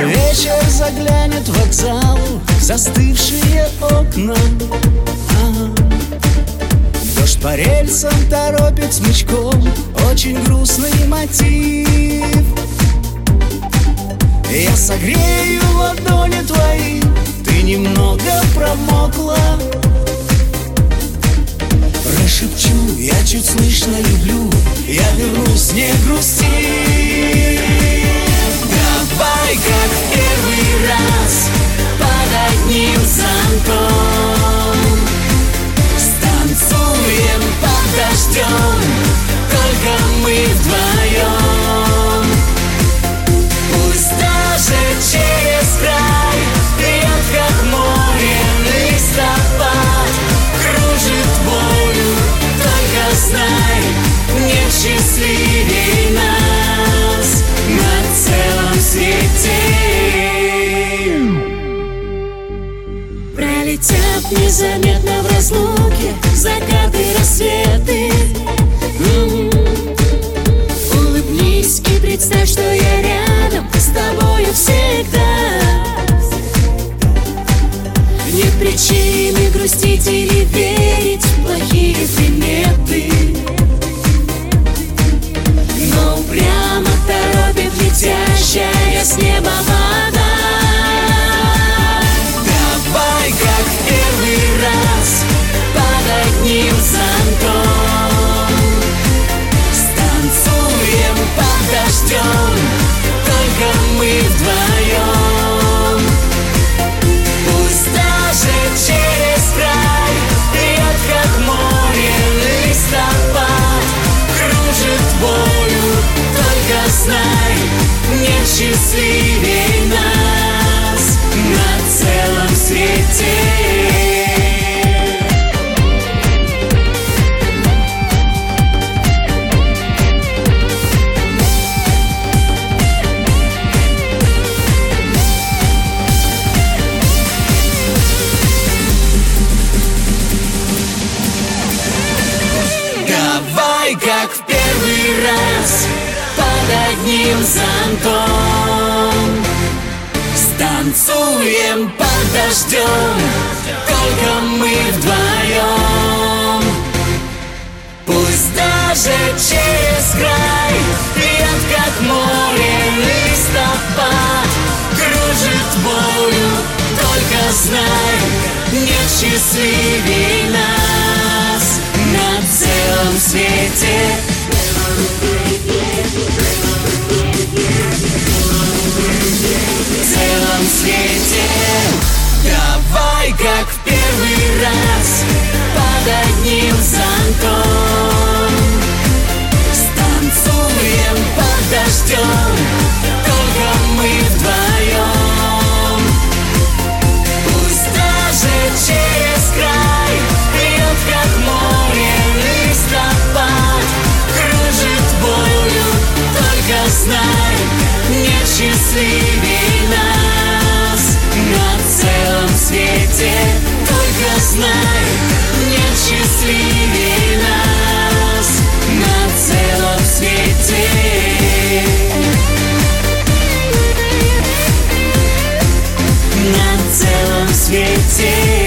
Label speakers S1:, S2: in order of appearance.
S1: вечер заглянет в вокзал, застывшие окна. Дождь по рельсам торопит смычком, очень грустный мотив. Я согрею ладони твои, ты немного промокла. Прошепчу, я чуть слышно люблю, я вернусь, не грусти. Давай, как в первый раз, под одним зонтом станцуем под дождем, только мы вдвоем. Пусть даже через край льет, как море, листопад кружит волю, только знай, нет счастливей нас на целом свете. Пролетят незаметно в разлуке закаты, рассветы. Улыбнись и представь, что я рядом с тобою всегда. Нет причины грустить или верить в плохие приметы, но упрямо торопит летящая с неба вода. Давай, как в первый раз, под одним зонтом станцуем под дождем, только мы вдвоем. Пусть даже через край льет, как море, листопад кружит волю, только знай, нет счастливей нас на целом свете. Давай, как в первый раз, под одним зонтом станцуем под дождем, только мы вдвоем. Пусть даже через край льет, как море, листопад кружит болью, только знай, нет счастливей нас на целом свете. В целом свете. Давай, как в первый раз, под одним зонтом станцуем под дождем, только мы вдвоем. Пусть даже через край льет, как море, листопад кружит болью, только знай, нет счастливей нас на целом свете. Только знай, нет счастливей нас на целом свете. На целом свете.